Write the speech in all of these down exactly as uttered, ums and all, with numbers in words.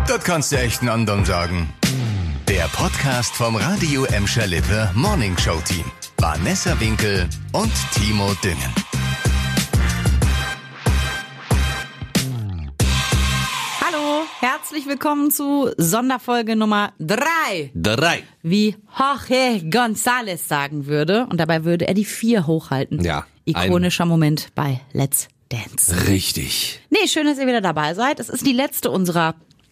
Das kannst du echt einen anderen sagen. Der Podcast vom Radio Emscher Lippe Morning Show Team. Vanessa Winkel und Timo Düngen. Hallo, herzlich willkommen zu Sonderfolge Nummer drei. Drei. Wie Jorge González sagen würde. Und dabei würde er die vier hochhalten. Ja. Ikonischer Moment bei Let's Dance. Richtig. Nee, schön, dass ihr wieder dabei seid. Es ist die letzte unserer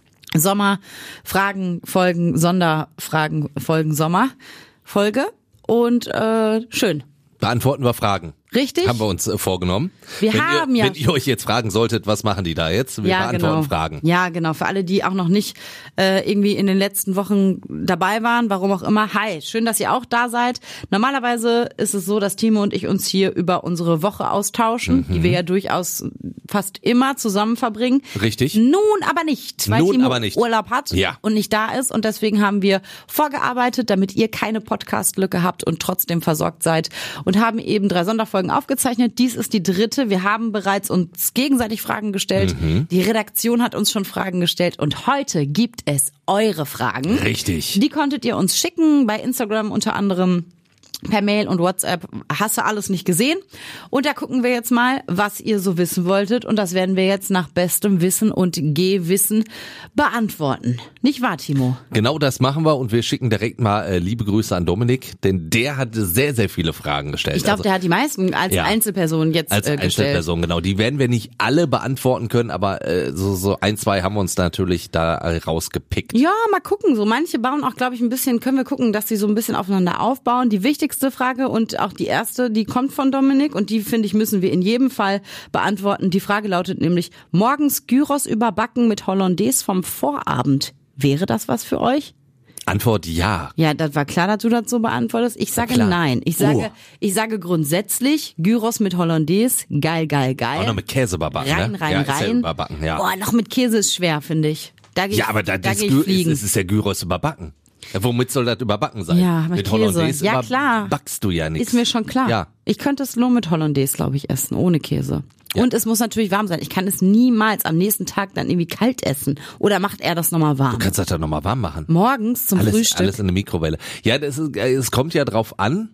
Sommerfragen, Folgen, Sonderfragen, Folgen, Sommerfolge. Und äh, schön. Beantworten wir Fragen. Richtig? Haben wir uns äh, vorgenommen. Wir wenn haben ihr, ja... Wenn ihr euch jetzt fragen solltet, was machen die da jetzt? Wir ja, beantworten genau. Fragen. Ja, genau. Für alle, die auch noch nicht äh, irgendwie in den letzten Wochen dabei waren, warum auch immer. Hi, schön, dass ihr auch da seid. Normalerweise ist es so, dass Timo und ich uns hier über unsere Woche austauschen, mhm. die wir ja durchaus fast immer zusammen verbringen. Richtig. Nun aber nicht, weil Nun Timo aber nicht. Urlaub hat ja. und nicht da ist. Und deswegen haben wir vorgearbeitet, damit ihr keine Podcast-Lücke habt und trotzdem versorgt seid. Und haben eben drei Sonderfolgen aufgezeichnet. Dies ist die dritte. Wir haben bereits uns gegenseitig Fragen gestellt. Mhm. Die Redaktion hat uns schon Fragen gestellt. Und heute gibt es eure Fragen. Richtig. Die konntet ihr uns schicken bei Instagram unter anderem. Per Mail und WhatsApp. Hast du alles nicht gesehen? Und da gucken wir jetzt mal, was ihr so wissen wolltet. Und das werden wir jetzt nach bestem Wissen und Gehwissen beantworten. Nicht wahr, Timo? Genau das machen wir und wir schicken direkt mal äh, liebe Grüße an Dominik, denn der hat sehr, sehr viele Fragen gestellt. Ich glaube, also, der hat die meisten als ja, Einzelperson jetzt als äh, gestellt. Als Einzelperson, genau. Die werden wir nicht alle beantworten können, aber äh, so, so ein, zwei haben wir uns natürlich da äh, rausgepickt. Ja, mal gucken. So manche bauen auch, glaube ich, ein bisschen, können wir gucken, dass sie so ein bisschen aufeinander aufbauen. Die wichtigste Frage und auch die erste, die kommt von Dominik und die, finde ich, müssen wir in jedem Fall beantworten. Die Frage lautet nämlich, morgens Gyros überbacken mit Hollandaise vom Vorabend. Wäre das was für euch? Antwort ja. Ja, das war klar, dass du das so beantwortest. Ich sage nein. Ich sage, oh. ich sage grundsätzlich Gyros mit Hollandaise, geil, geil, geil. Auch noch mit Käse überbacken, rein, ne? rein, ja, rein. Ja überbacken, ja. Boah, noch mit Käse ist schwer, finde ich. Da geh ja, ich, aber da, da das geh ich Gü- fliegen. ist, ist ja Gyros überbacken. Ja, womit soll das überbacken sein? Ja, mit, mit Käse. Hollandaise Ja, klar. backst du ja nichts. Ist mir schon klar. Ja. Ich könnte es nur mit Hollandaise, glaube ich, essen, ohne Käse. Ja. Und es muss natürlich warm sein. Ich kann es niemals am nächsten Tag dann irgendwie kalt essen. Oder macht er das nochmal warm? Du kannst das dann nochmal warm machen. Morgens zum alles, Frühstück. Alles in der Mikrowelle. Ja, das ist, es kommt ja drauf an.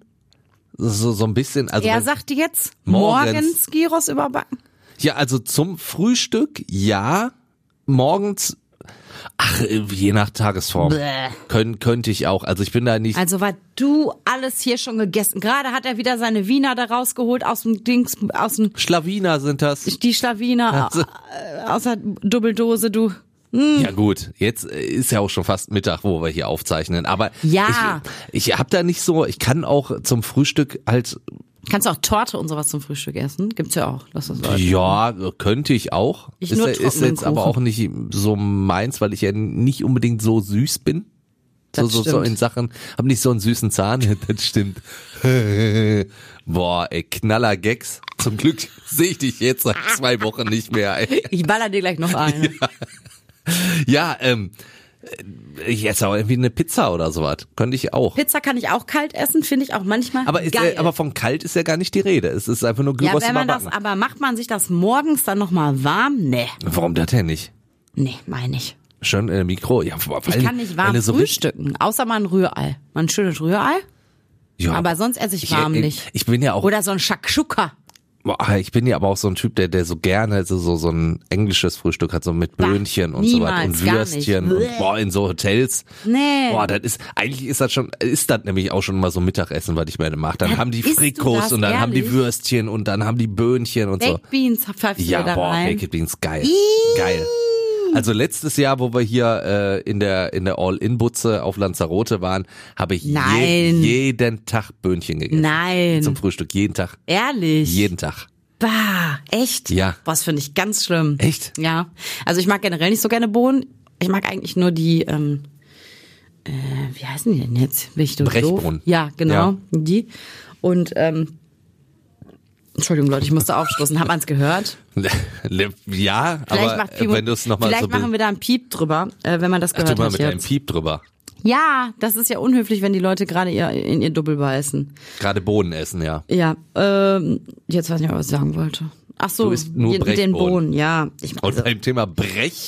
So, so ein bisschen. Also er wenn, sagte jetzt, morgens, morgens Gyros überbacken. Ja, also zum Frühstück, ja. Morgens, ach, je nach Tagesform. Kön, könnte ich auch. Also ich bin da nicht. Also war du alles hier schon gegessen. Gerade hat er wieder seine Wiener da rausgeholt aus dem Dings, aus dem... Schlawiner sind das. Die Schlawiner also, aus der Dubbeldose, du... Ja gut, jetzt ist ja auch schon fast Mittag, wo wir hier aufzeichnen. Aber ja. ich, ich habe da nicht so, ich kann auch zum Frühstück halt... Kannst du auch Torte und sowas zum Frühstück essen? Gibt's ja auch. Lass das ja, könnte ich auch. Ich ist, nur ist jetzt aber auch nicht so meins, weil ich ja nicht unbedingt so süß bin. So, so, so in Sachen, hab nicht so einen süßen Zahn, das stimmt. Boah, ey, knaller Gags. Zum Glück sehe ich dich jetzt seit zwei Wochen nicht mehr. Ey. Ich baller dir gleich noch eine. Ja, ja ähm, ich esse auch irgendwie eine Pizza oder sowas. Könnte ich auch. Pizza kann ich auch kalt essen, finde ich auch manchmal aber ist geil. Ja, aber von kalt ist ja gar nicht die Rede. Es ist einfach nur Gyros ja, wenn man überbacken. das, aber macht man sich das morgens dann nochmal warm? Nee. Warum das denn nicht? Nee, meine ich. Schön in der Mikro. Ja, vor ich kann nicht warm so frühstücken, außer mal ein Rührei. Mal ein schönes Rührei. Ja. Aber sonst esse ich warm ich, nicht. Ich bin ja auch. Oder so ein Shakshuka. Ich bin ja aber auch so ein Typ, der der so gerne so so, so ein englisches Frühstück hat, so mit Böhnchen bah, und so weiter und Würstchen und boah, in so Hotels. Nee. Boah, das ist, eigentlich ist das schon, ist das nämlich auch schon mal so Mittagessen, was ich mir mache. Dann das haben die Frikos und dann ehrlich? haben die Würstchen und dann haben die Böhnchen und Baked so. Beans pfeifst du ja, da boah, rein. Baked Beans, geil. Iiii. Geil. Also letztes Jahr, wo wir hier äh, in der in der All-In-Butze auf Lanzarote waren, habe ich je, jeden Tag Böhnchen gegessen. Nein. Zum Frühstück, jeden Tag. Ehrlich? Jeden Tag. Bah, echt? Ja. Was finde ich ganz schlimm. Echt? Ja. Also ich mag generell nicht so gerne Bohnen. Ich mag eigentlich nur die, ähm, äh, wie heißen die denn jetzt? Bin ich doof? Brechbohnen. Ja, genau, ja. die. Und, ähm, Entschuldigung, Leute, ich musste aufstoßen. Hat man es gehört? Ja, vielleicht aber Piep, wenn du es nochmal so... Vielleicht machen wir da einen Piep drüber, äh, wenn man das gehört Ach, du mal hat mit jetzt. einem Piep drüber. Ja, das ist ja unhöflich, wenn die Leute gerade ihr, in ihr Double beißen. Gerade Bohnen essen, ja. Ja, ähm, jetzt weiß ich nicht, was ich sagen wollte. Ach so, du isst nur mit den Brechbohnen. Bohnen, ja. Ich Und beim Thema Brech...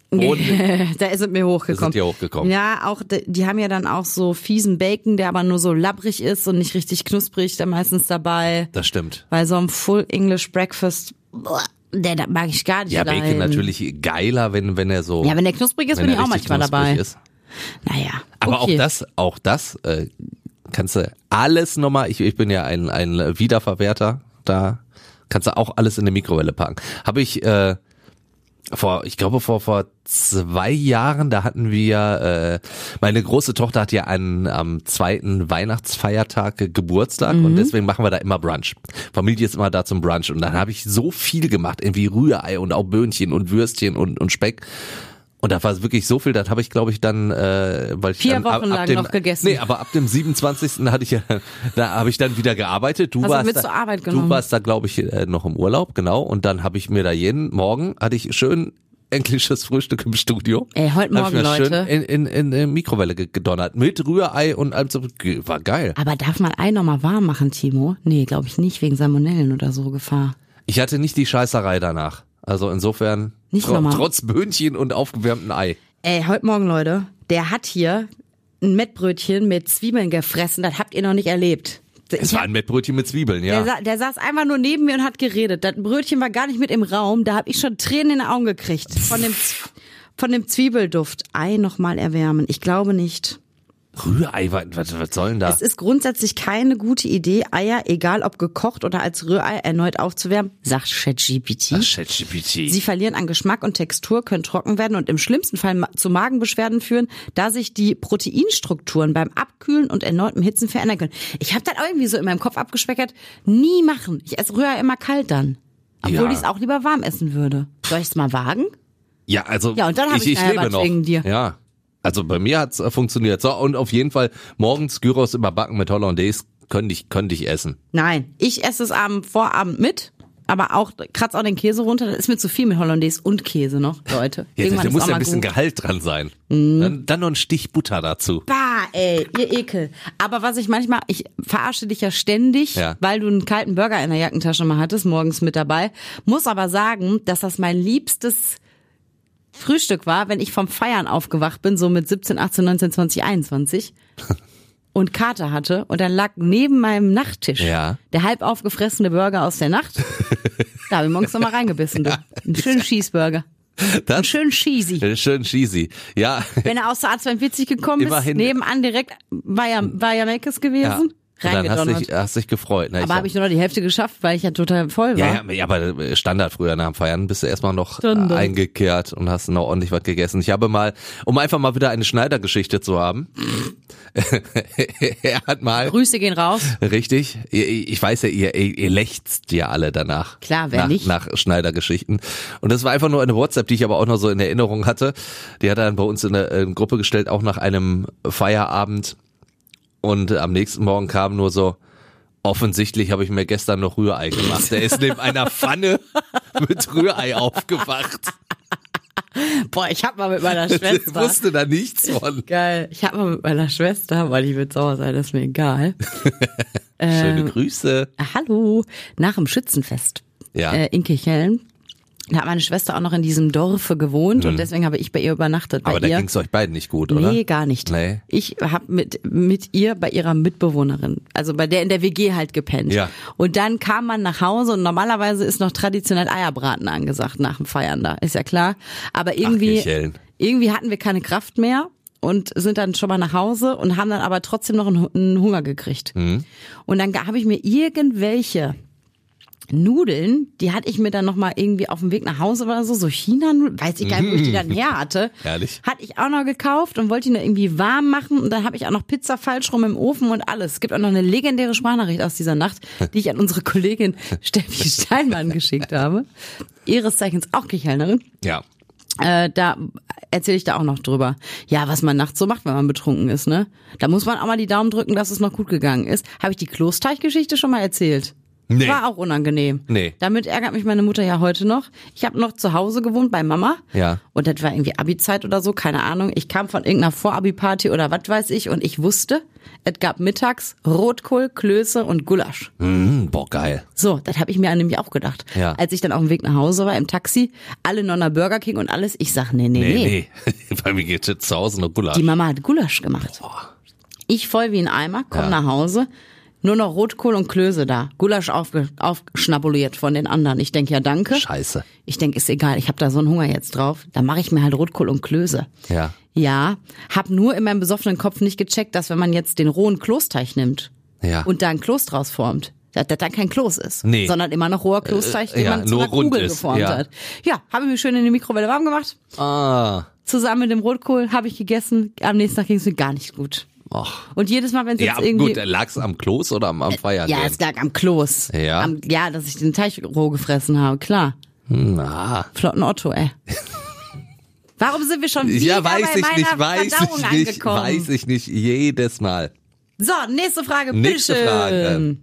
Da ist es mir hochgekommen. Ist es dir hochgekommen. Ja, auch, die haben ja dann auch so fiesen Bacon, der aber nur so labbrig ist und nicht richtig knusprig, da meistens dabei. Das stimmt. Bei so einem Full English Breakfast, der, der mag ich gar nicht. Ja, Bacon rein. Natürlich geiler, wenn, wenn er so. Ja, wenn der knusprig ist, bin ich auch manchmal dabei. Ist. Naja. Aber okay. auch das, auch das, äh, kannst du alles nochmal, ich, ich bin ja ein, ein Wiederverwerter, da kannst du auch alles in eine Mikrowelle packen. Habe ich, äh, Vor, ich glaube vor vor zwei Jahren, da hatten wir, äh, meine große Tochter hat ja einen am zweiten Weihnachtsfeiertag Geburtstag mhm. und deswegen machen wir da immer Brunch. Familie ist immer da zum Brunch und dann habe ich so viel gemacht, irgendwie Rührei und auch Böhnchen und Würstchen und und Speck. Und da war wirklich so viel, das habe ich, glaube ich, dann, äh, weil ich vier dann, Wochen ab, ab lang dem, noch gegessen. Nee, aber ab dem siebenundzwanzigsten hatte ich ja, da habe ich dann wieder gearbeitet. Du Hast warst du mit da, zur Arbeit genommen? Du warst da, glaube ich, noch im Urlaub, genau. Und dann habe ich mir da jeden Morgen hatte ich schön englisches Frühstück im Studio. Ey, heute Morgen, hab ich mir Leute. Schön in, in, in, in Mikrowelle gedonnert mit Rührei und allem so. War geil. Aber darf man Ei nochmal warm machen, Timo? Nee, glaube ich nicht, wegen Salmonellen oder so Gefahr. Ich hatte nicht die Scheißerei danach. Also insofern nicht tr- trotz Böhnchen und aufgewärmtem Ei. Ey, heute Morgen, Leute, der hat hier ein Mettbrötchen mit Zwiebeln gefressen, das habt ihr noch nicht erlebt. Es war ein Mettbrötchen mit Zwiebeln, ja. Der, der saß einfach nur neben mir und hat geredet. Das Brötchen war gar nicht mit im Raum, da habe ich schon Tränen in den Augen gekriegt. Von dem, von dem Zwiebelduft. Ei nochmal erwärmen, ich glaube nicht. Rührei, was, was soll denn da? Es ist grundsätzlich keine gute Idee, Eier, egal ob gekocht oder als Rührei, erneut aufzuwärmen, sagt ChatGPT. Ach, ChatGPT. Sie verlieren an Geschmack und Textur, können trocken werden und im schlimmsten Fall zu Magenbeschwerden führen, da sich die Proteinstrukturen beim Abkühlen und erneutem Hitzen verändern können. Ich habe das auch irgendwie so in meinem Kopf abgespeckert. Nie machen. Ich esse Rührei immer kalt dann. Obwohl Ja. ich es auch lieber warm essen würde. Soll ich es mal wagen? Ja, also Ja, und dann hab ich ich nachher lebe was noch. wegen dir. Ja. Also bei mir hat's äh, funktioniert. So, und auf jeden Fall morgens Gyros überbacken mit Hollandaise könnte ich, könnte ich essen. Nein, ich esse es am Vorabend mit, aber auch kratz auch den Käse runter. Das ist mir zu viel mit Hollandaise und Käse noch, Leute. Ja, Irgendwann da ist muss auch ja mal ein bisschen gut. Gehalt dran sein. Mhm. Dann, dann noch ein Stich Butter dazu. Bah, ey, ihr Ekel. Aber was ich manchmal, ich verarsche dich ja ständig, Ja. weil du einen kalten Burger in der Jackentasche mal hattest, morgens mit dabei. Muss aber sagen, dass das mein liebstes Frühstück war, wenn ich vom Feiern aufgewacht bin, so mit siebzehn, achtzehn, neunzehn, zwanzig, einundzwanzig und Kater hatte und dann lag neben meinem Nachttisch Ja. der halb aufgefressene Burger aus der Nacht. Da habe ich morgens nochmal reingebissen. Du. Einen schönen Cheeseburger. Einen Das schönen Cheesy. schön cheesy. Ja. Wenn er aus der A zweiundvierzig gekommen ist, Immerhin. nebenan direkt war ja, war ja Meckes gewesen. ja. Und dann hast Reingedonnert. dich, hast dich gefreut. Ne? Aber habe ich nur noch die Hälfte geschafft, weil ich ja total voll war. Ja, ja, ja, aber Standard früher nach dem Feiern bist du erstmal noch Standard. eingekehrt und hast noch ordentlich was gegessen. Ich habe mal, um einfach mal wieder eine Schneidergeschichte zu haben. Er hat mal, Grüße gehen raus. richtig, ihr- ich weiß ja, ihr, ihr ihr lechzt ja alle danach. Klar, wer nach, nicht? Nach Schneidergeschichten. Und das war einfach nur eine WhatsApp, die ich aber auch noch so in Erinnerung hatte. Die hat er dann bei uns in eine, in eine Gruppe gestellt, auch nach einem Feierabend. Und am nächsten Morgen kam nur so, offensichtlich habe ich mir gestern noch Rührei gemacht. Der ist neben einer Pfanne mit Rührei aufgewacht. Boah, ich hab mal mit meiner Ich Schwester. wusste da nichts von. Geil. Ich hab mal mit meiner Schwester, weil ich will sauer sein, ist mir egal. Schöne Ähm, Grüße. Hallo. Nach dem Schützenfest Ja. äh, in Kirchhellen. Da hat meine Schwester auch noch in diesem Dorfe gewohnt Mhm. und deswegen habe ich bei ihr übernachtet. Bei Aber da ihr. ging's euch beiden nicht gut, oder? Nee, gar nicht. Nee. Ich habe mit mit ihr bei ihrer Mitbewohnerin, also bei der in der W G halt gepennt. Ja. Und dann kam man nach Hause und normalerweise ist noch traditionell Eierbraten angesagt nach dem Feiern da, ist ja klar. Aber irgendwie Kirchhellen. irgendwie hatten wir keine Kraft mehr und sind dann schon mal nach Hause und haben dann aber trotzdem noch einen, einen Hunger gekriegt. Mhm. Und dann habe ich mir irgendwelche Nudeln, die hatte ich mir dann nochmal irgendwie auf dem Weg nach Hause oder so, so China-Nudeln, weiß ich gar nicht, wo ich die dann her hatte. Herrlich. Hatte ich auch noch gekauft und wollte die nur irgendwie warm machen und dann habe ich auch noch Pizza falsch rum im Ofen und alles. Es gibt auch noch eine legendäre Sprachnachricht aus dieser Nacht, die ich an unsere Kollegin Steffi Steinmann geschickt habe. Ihres Zeichens auch Kirchhellnerin. Ja. Äh, da erzähle ich da auch noch drüber. Ja, was man nachts so macht, wenn man betrunken ist, ne? Da muss man auch mal die Daumen drücken, dass es noch gut gegangen ist. Habe ich die Klosteichgeschichte schon mal erzählt? Nee. War auch unangenehm. Nee. Damit ärgert mich meine Mutter ja heute noch. Ich habe noch zu Hause gewohnt bei Mama. Ja. Und das war irgendwie Abi-Zeit oder so, keine Ahnung. Ich kam von irgendeiner Vor-Abi-Party oder was weiß ich und ich wusste, es gab mittags Rotkohl, Klöße und Gulasch. Mm, boah, geil. So, das habe ich mir nämlich auch gedacht. Ja. Als ich dann auf dem Weg nach Hause war, im Taxi, alle Nonner Burger King und alles, ich sag, nee, nee, nee. Nee, nee. Bei mir geht jetzt zu Hause noch Gulasch. Die Mama hat Gulasch gemacht. Boah. Ich voll wie ein Eimer, komm Ja. nach Hause, nur noch Rotkohl und Klöße da. Gulasch aufge, aufschnabuliert von den anderen. Ich denk ja, danke. Scheiße. Ich denk, ist egal, ich habe da so einen Hunger jetzt drauf. Da mache ich mir halt Rotkohl und Klöße. Ja. Ja, hab nur in meinem besoffenen Kopf nicht gecheckt, dass wenn man jetzt den rohen Kloßteig nimmt Ja. und da ein Kloß draus formt, dass das dann kein Kloß ist, Nee. sondern immer noch roher Kloßteig, den ja, man zu nur einer rund Kugel ist, geformt ja. hat. Ja, habe ich mir schön in die Mikrowelle warm gemacht. Ah. Zusammen mit dem Rotkohl habe ich gegessen. Am nächsten Tag ging es mir gar nicht gut. Och. Und jedes Mal, wenn es Ja, jetzt irgendwie... gut, lag's am Kloß oder am, am Feiern? ja, es lag am Kloß. Ja. Am, ja, dass ich den Teig roh gefressen habe, klar. Na. Flotten Otto, ey. Warum sind wir schon wieder Ja, weiß bei ich meiner nicht, weiß Verdauung ich nicht, angekommen? weiß ich nicht, jedes Mal. So, nächste Frage, Nächste bitteschön. Frage.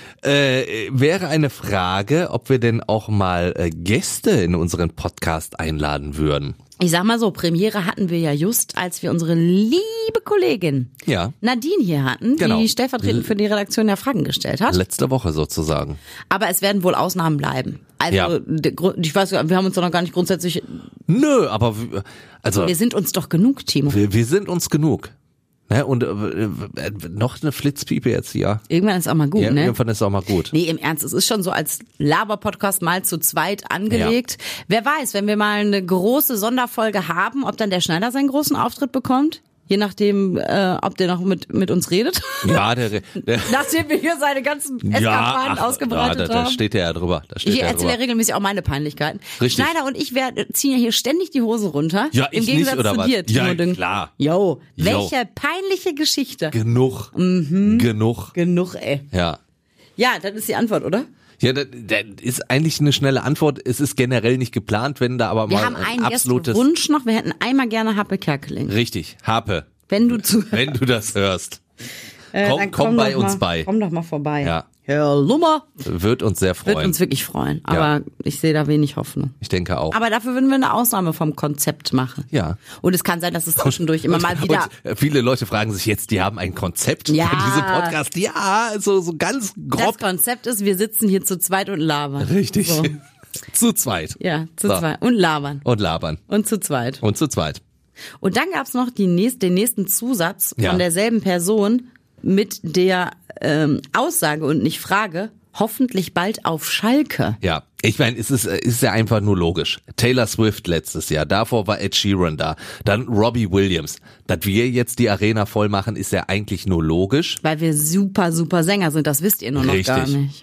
Äh, wäre eine Frage, ob wir denn auch mal äh, Gäste in unseren Podcast einladen würden. Ich sag mal so, Premiere hatten wir ja just, als wir unsere liebe Kollegin Ja. Nadine hier hatten, Genau. die stellvertretend für die Redaktion ja Fragen gestellt hat. Letzte Woche sozusagen. Aber es werden wohl Ausnahmen bleiben. Also, Ja. der Grund- ich weiß, wir haben uns doch noch gar nicht grundsätzlich, Nö, aber w- also wir sind uns doch genug, Timo. wir, wir sind uns genug. Ne? Und äh, äh, noch eine Flitzpiepe jetzt hier. Irgendwann ist auch mal gut, Ja, ne? irgendwann ist auch mal gut. Nee, im Ernst, es ist schon so als Laber-Podcast mal zu zweit angelegt. Wer weiß, wenn wir mal eine große Sonderfolge haben, ob dann der Schneider seinen großen Auftritt bekommt? Je nachdem, äh, ob der noch mit mit uns redet. Ja, der, der Nachdem wir hier seine ganzen Eskapaden ach, ausgebreitet ja, da, da haben. steht der ja drüber. Da steht Ich der erzähle ja drüber. regelmäßig auch meine Peinlichkeiten. Richtig. Schneider und ich wer- ziehen ja hier ständig die Hose runter. Ja, Im ich Gegensatz nicht, oder zu was? dir, Timo Ja, Ding. klar. Jo, Jo. welche peinliche Geschichte. Genug. Mhm. Genug. Genug, ey. Ja. Ja, das ist die Antwort, oder? Ja, das, das ist eigentlich eine schnelle Antwort. Es ist generell nicht geplant, wenn da aber Wir mal haben ein einen absolutes... Wunsch noch. Wir hätten einmal gerne Happe Kerkeling. Richtig, Harpe, Wenn du zu, wenn du das hörst. äh, komm dann komm doch bei uns mal, bei. Komm doch mal vorbei. Ja. Herr Lummer. Wird uns sehr Wird freuen. uns wirklich freuen. Aber ich sehe da wenig Hoffnung. Ich denke auch. Aber dafür würden wir eine Ausnahme vom Konzept machen. Ja. Und es kann sein, dass es zwischendurch immer mal wieder... Und äh, viele Leute fragen sich jetzt, die haben ein Konzept Ja. für diesen Podcast. Ja, so, so ganz Das grob. Konzept ist, wir sitzen hier zu zweit und labern. Richtig. So. Zu zweit. Ja, zu So. zweit. Und labern. Und labern. Und zu zweit. Und zu zweit. Und dann gab's noch die nächst, den nächsten Zusatz Ja. von derselben Person mit der ähm, Aussage und nicht Frage, hoffentlich bald auf Schalke. Ja, ich meine, es ist, äh, ist ja einfach nur logisch. Taylor Swift letztes Jahr, davor war Ed Sheeran da, dann Robbie Williams. Dass wir jetzt die Arena voll machen, ist ja eigentlich nur logisch. Weil wir super, super Sänger sind, das wisst ihr nur noch Richtig. gar nicht.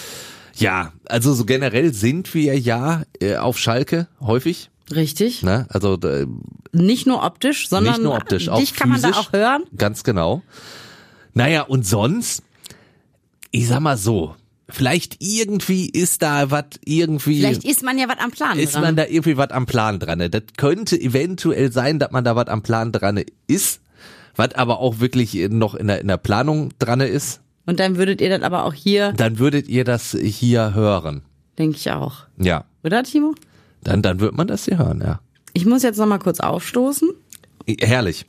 Ja, also so generell sind wir ja äh, auf Schalke häufig. Richtig. Ne? Also äh, Nicht nur optisch, sondern nicht nur optisch, auch dich kann man da physisch. auch hören. Ganz genau. Naja, und sonst, ich sag mal so, vielleicht irgendwie ist da was irgendwie... Vielleicht ist man ja was am Plan ist dran. man da irgendwie was am Plan dran. Das könnte eventuell sein, dass man da was am Plan dran ist, was aber auch wirklich noch in der, in der Planung dran ist. Und dann würdet ihr das aber auch hier, Dann würdet ihr das hier hören. denke ich auch. Ja, Oder, Timo? dann, dann wird man das hier hören, ja. Ich muss jetzt noch mal kurz aufstoßen. Herrlich.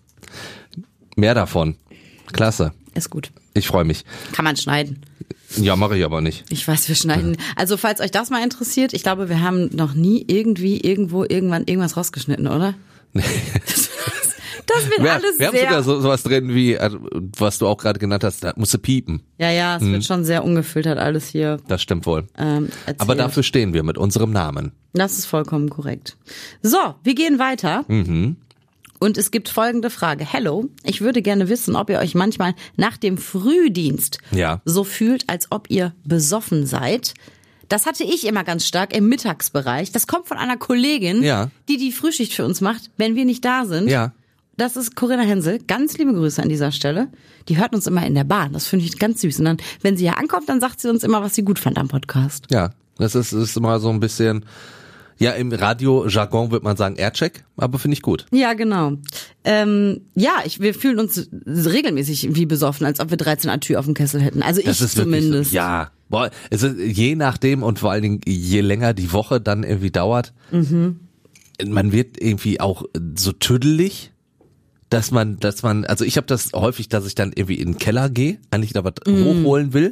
Mehr davon. Klasse. Ist gut. Ich freue mich. Kann man schneiden. Ja, mache ich aber nicht. Ich weiß, wir schneiden. Also, falls euch das mal interessiert, ich glaube, wir haben noch nie irgendwie, irgendwo, irgendwann irgendwas rausgeschnitten, oder? Das, das wird Wir, alles wir haben sehr... sogar so, sowas drin wie, also, was du auch gerade genannt hast, da musst du piepen. ja, ja, es wird schon sehr ungefiltert alles hier Das stimmt wohl. ähm, erzählt. Aber dafür stehen wir mit unserem Namen. Das ist vollkommen korrekt. So, wir gehen weiter. Mhm. Und es gibt folgende Frage. Hello, ich würde gerne wissen, ob ihr euch manchmal nach dem Frühdienst Ja. so fühlt, als ob ihr besoffen seid. Das hatte ich immer ganz stark im Mittagsbereich. Das kommt von einer Kollegin, Ja. die die Frühschicht für uns macht, wenn wir nicht da sind. Ja. Das ist Corinna Hensel. Ganz liebe Grüße an dieser Stelle. Die hört uns immer in der Bahn. Das finde ich ganz süß. Und dann, wenn sie hier ankommt, dann sagt sie uns immer, was sie gut fand am Podcast. Ja, das ist, ist immer so ein bisschen, ja, im Radio-Jargon würde man sagen Aircheck, aber finde ich gut. Ja, genau. Ähm, ja, ich, wir fühlen uns regelmäßig wie besoffen, als ob wir dreizehn Atü auf dem Kessel hätten. Also ich Das ist wirklich zumindest. so, ja, Boah, es ist je nachdem und vor allen Dingen je länger die Woche dann irgendwie dauert, mhm. man wird irgendwie auch so tüdelig, dass man, dass man, also ich habe das häufig, dass ich dann irgendwie in den Keller gehe, eigentlich da was mhm. hochholen will,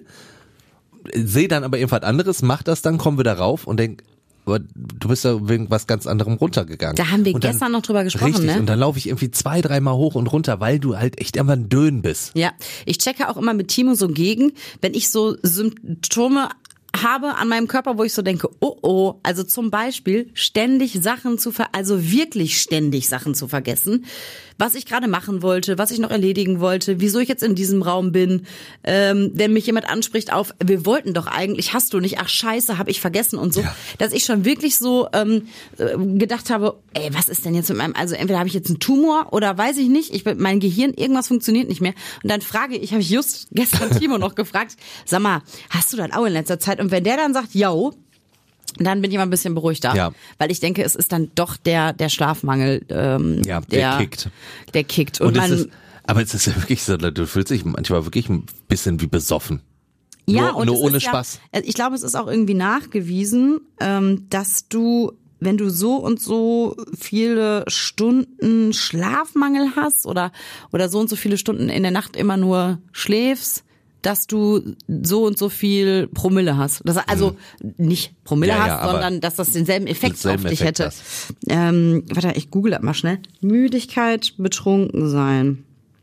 sehe dann aber irgendwas anderes, mach das dann, komm wieder rauf und denk, aber du bist ja wegen was ganz anderem runtergegangen. Da haben wir und dann, gestern noch drüber gesprochen, richtig, ne? Und dann laufe ich irgendwie zwei, dreimal hoch und runter, weil du halt echt immer ein Dön bist. Ja, ich checke auch immer mit Timo so gegen, wenn ich so Symptome habe an meinem Körper, wo ich so denke, oh oh, also zum Beispiel ständig Sachen zu ver, also wirklich ständig Sachen zu vergessen, was ich gerade machen wollte, was ich noch erledigen wollte, wieso ich jetzt in diesem Raum bin, ähm, wenn mich jemand anspricht auf, wir wollten doch eigentlich, hast du nicht, ach scheiße, habe ich vergessen und so, ja. Dass ich schon wirklich so ähm, gedacht habe, ey, was ist denn jetzt mit meinem, also entweder habe ich jetzt einen Tumor oder weiß ich nicht, ich mein Gehirn, irgendwas funktioniert nicht mehr und dann frage ich, habe ich just gestern Timo noch gefragt, sag mal, hast du das auch in letzter Zeit? Und wenn der dann sagt, yo, dann bin ich mal ein bisschen beruhigter, ja. Weil ich denke, es ist dann doch der der Schlafmangel, ähm, ja, der, der kickt, der kickt und, und man. Es ist, aber es ist ja wirklich so, du fühlst dich manchmal wirklich ein bisschen wie besoffen. Ja, nur, und nur ohne ja, Spaß. Ich glaube, es ist auch irgendwie nachgewiesen, ähm, dass du, wenn du so und so viele Stunden Schlafmangel hast oder oder so und so viele Stunden in der Nacht immer nur schläfst, dass du so und so viel Promille hast. Das, also nicht Promille ja, hast, ja, sondern dass das denselben Effekt denselben auf dich Effekt hätte. Ähm, warte, ich google das mal schnell. Müdigkeit, betrunken sein.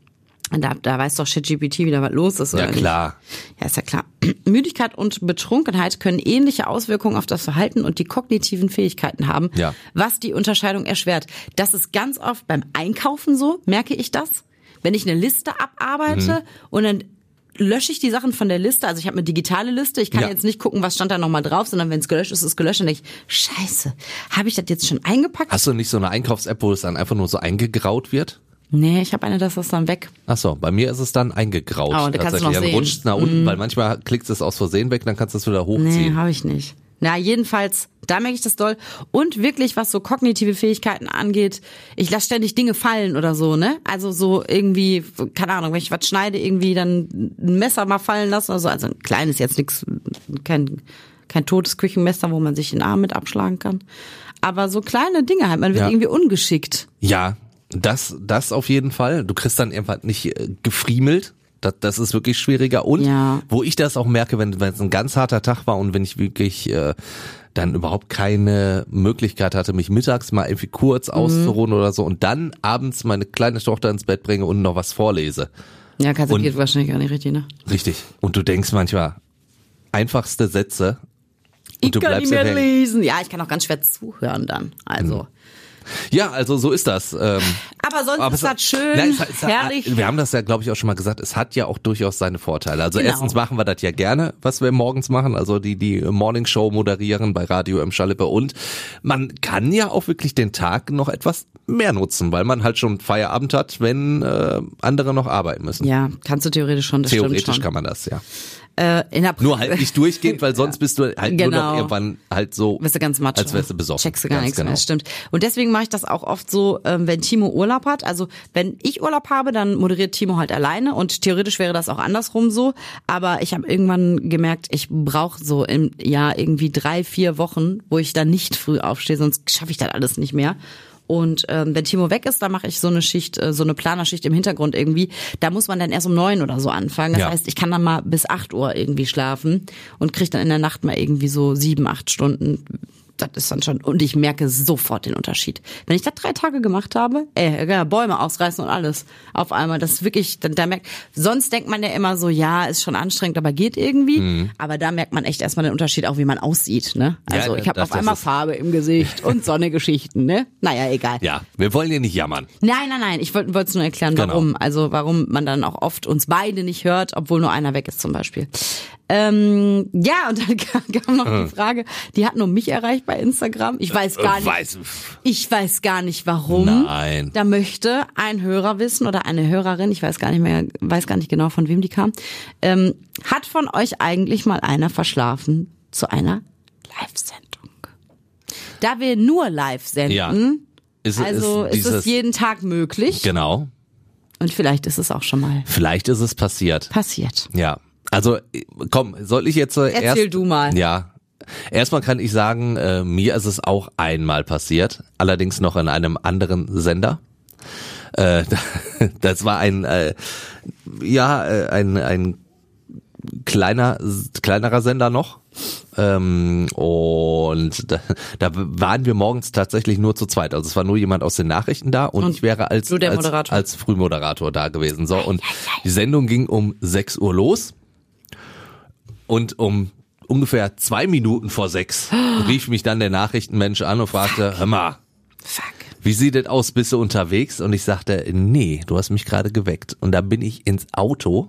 Da, da weiß doch ChatGPT wieder, was los ist. Oder ja, klar. Nicht? Ja, ist ja klar. Müdigkeit und Betrunkenheit können ähnliche Auswirkungen auf das Verhalten und die kognitiven Fähigkeiten haben, ja. Was die Unterscheidung erschwert. Das ist ganz oft beim Einkaufen so, merke ich das. Wenn ich eine Liste abarbeite mhm. und dann lösche ich die Sachen von der Liste, also ich habe eine digitale Liste, ich kann ja. jetzt nicht gucken, was stand da nochmal drauf, sondern wenn es gelöscht ist, ist es gelöscht und denke ich, scheiße, habe ich das jetzt schon eingepackt? Hast du nicht so eine Einkaufs-App, wo es dann einfach nur so eingegraut wird? Nee, ich habe eine, das ist dann weg. Ach so, bei mir ist es dann eingegraut. Oh, da kannst du noch dann sehen. rutscht es nach unten, mm. weil manchmal klickt es aus Versehen weg, dann kannst du es wieder hochziehen. Nee, habe ich nicht. Na, jedenfalls, da merke ich das doll. Und wirklich, was so kognitive Fähigkeiten angeht, ich lasse ständig Dinge fallen oder so, ne? Also so irgendwie, keine Ahnung, wenn ich was schneide, irgendwie dann ein Messer mal fallen lassen oder so. Also ein kleines jetzt nichts, kein, kein totes Küchenmesser, wo man sich den Arm mit abschlagen kann. Aber so kleine Dinge halt, man wird ja. irgendwie ungeschickt. Ja, das, das auf jeden Fall. Du kriegst dann einfach nicht äh, gefriemelt. Das, das ist wirklich schwieriger. Und ja. wo ich das auch merke, wenn wenn es ein ganz harter Tag war und wenn ich wirklich äh, dann überhaupt keine Möglichkeit hatte, mich mittags mal irgendwie kurz mhm. auszuruhen oder so und dann abends meine kleine Tochter ins Bett bringe und noch was vorlese. Ja, kannst du geht wahrscheinlich gar nicht richtig, ne? Richtig. Und du denkst manchmal, einfachste Sätze und ich du kann bleibst nicht mehr hängen. lesen. Ja, ich kann auch ganz schwer zuhören dann. Also. Mhm. Ja, also so ist das. Ähm, aber sonst aber ist das schön, na, es, es, herrlich. Wir haben das ja, glaube ich, auch schon mal gesagt, es hat ja auch durchaus seine Vorteile. Also genau. Erstens machen wir das ja gerne, was wir morgens machen, also die die Morning Show moderieren bei Radio M. Schalippe und man kann ja auch wirklich den Tag noch etwas mehr nutzen, weil man halt schon Feierabend hat, wenn äh, andere noch arbeiten müssen. Ja, kannst du theoretisch schon, das Theoretisch stimmt schon. kann man das, ja. Äh, in der nur halt nicht durchgehend, weil sonst bist du halt genau. nur noch irgendwann halt so, bist du ganz matsche, als wärst du besoffen. Checkst du gar ganz nichts genau. mehr, das stimmt. Und deswegen mache ich das auch oft so, ähm, wenn Timo Urlaub hat. Also wenn ich Urlaub habe, dann moderiert Timo halt alleine und theoretisch wäre das auch andersrum so. Aber ich habe irgendwann gemerkt, ich brauche so im Jahr irgendwie drei, vier Wochen, wo ich dann nicht früh aufstehe, sonst schaffe ich das alles nicht mehr. Und ähm, wenn Timo weg ist, dann mache ich so eine Schicht, äh, so eine Planerschicht im Hintergrund irgendwie. Da muss man dann erst um neun oder so anfangen. Das ja. heißt, ich kann dann mal bis acht Uhr irgendwie schlafen und kriege dann in der Nacht mal irgendwie so sieben, acht Stunden. Das ist dann schon, und ich merke sofort den Unterschied. Wenn ich das drei Tage gemacht habe, ey, ja, Bäume ausreißen und alles auf einmal, das ist wirklich, da, da merkt, sonst denkt man ja immer so, ja, ist schon anstrengend, aber geht irgendwie. Mhm. Aber da merkt man echt erstmal den Unterschied, auch wie man aussieht, ne? Also ja, ich habe auf das einmal ist Farbe im Gesicht und Sonnegeschichten, ne? Naja, egal. Ja, wir wollen ja nicht jammern. Nein, nein, nein, ich wollte es nur erklären, warum. Genau. Also warum man dann auch oft uns beide nicht hört, obwohl nur einer weg ist zum Beispiel. Ähm, ja, und dann kam, kam noch die Frage, die hat nur mich erreicht bei Instagram. Ich weiß gar nicht, weiß. ich weiß gar nicht warum. Nein. Da möchte ein Hörer wissen oder eine Hörerin, ich weiß gar nicht mehr, weiß gar nicht genau, von wem die kam. Ähm, hat von euch eigentlich mal einer verschlafen zu einer Live-Sendung? Da wir nur live senden, ja. ist, also ist, ist es jeden Tag möglich. Genau. Und vielleicht ist es auch schon mal Vielleicht ist es passiert. Passiert. Ja. Also komm, soll ich jetzt äh, erst... Erzähl du mal. Ja, erstmal kann ich sagen, äh, mir ist es auch einmal passiert, allerdings noch in einem anderen Sender. Äh, das war ein, äh, ja, äh, ein, ein kleiner, kleinerer Sender noch. Ähm, und da, da waren wir morgens tatsächlich nur zu zweit. Also es war nur jemand aus den Nachrichten da und, und ich wäre als, du der als, Moderator. als Frühmoderator da gewesen. So, und die Sendung ging um sechs Uhr los und um ungefähr zwei Minuten vor sechs rief mich dann der Nachrichtenmensch an und fragte, Fuck. hör mal, Fuck. wie sieht es aus, bist du unterwegs? Und ich sagte, nee, du hast mich gerade geweckt. Und da bin ich ins Auto